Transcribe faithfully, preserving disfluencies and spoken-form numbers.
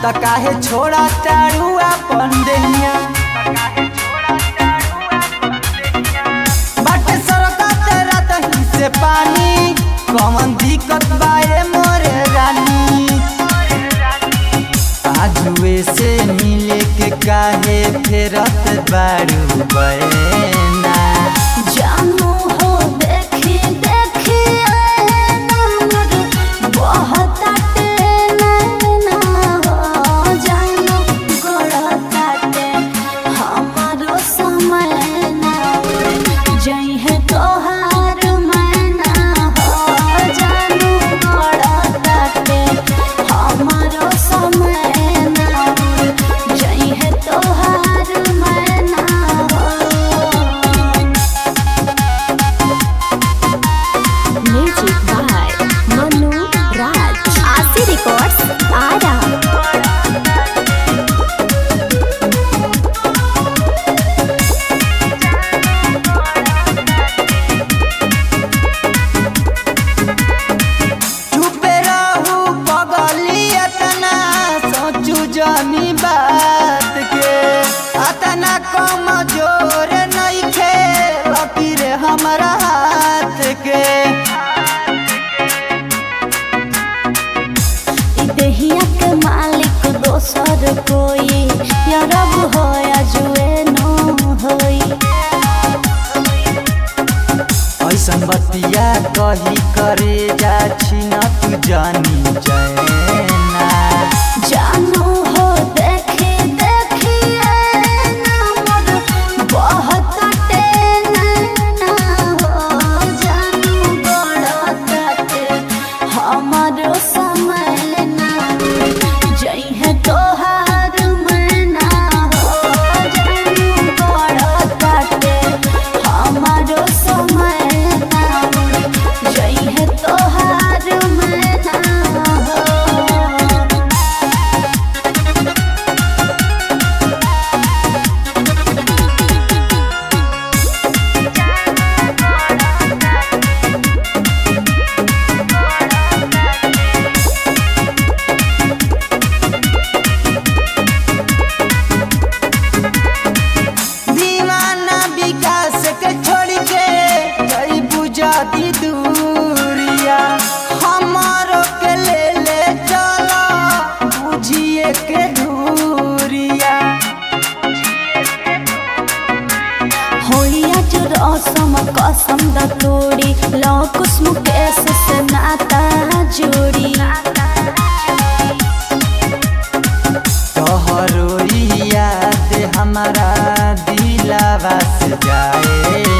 त काहे छोड़ा तारू अपन देहिया बाटे सरका तेरा तही से पानी कौन दिक्कत बाए मोरे रानी आजुए से मिले के काहे फेरत बारू बैना जानू हो देखी देखी नंबर बहुत नैना हो जानू गड़ताटे हमारो समय ना जई है तोहार मैना हो जानू गड़ताटे हमारो समय ना जई है तोहार मैना हो। Music by Manu Raj. Asi Records, Ara. चुपे रहू पगली अतना सोचू जानी बात के अतना कम जोर नइखे लकीर हमरा हाथ के देहिया के मालिक दोसर कोई या रब हो या जुए नो होई ऐसन बतिया कही करे जा छिना तू जानी जाना जानू हो देखी देखी नंबर बहुत नैना हो जानू गड़ताटे हमारो समय ना जई है तोहार मैना हो जानू गड़ताटे हमारो समय ना जई है तोहार मैना हो। दीवाना विकास के छोड़ के जई बुझाती दूरिया हमारो के ले ले चला बुझिए के दूरिया होइया जो रसम कसम द तोड़ी लो कुसुम केस से नाता जोड़ी तोहरो याद हमारा दिलावा से जाए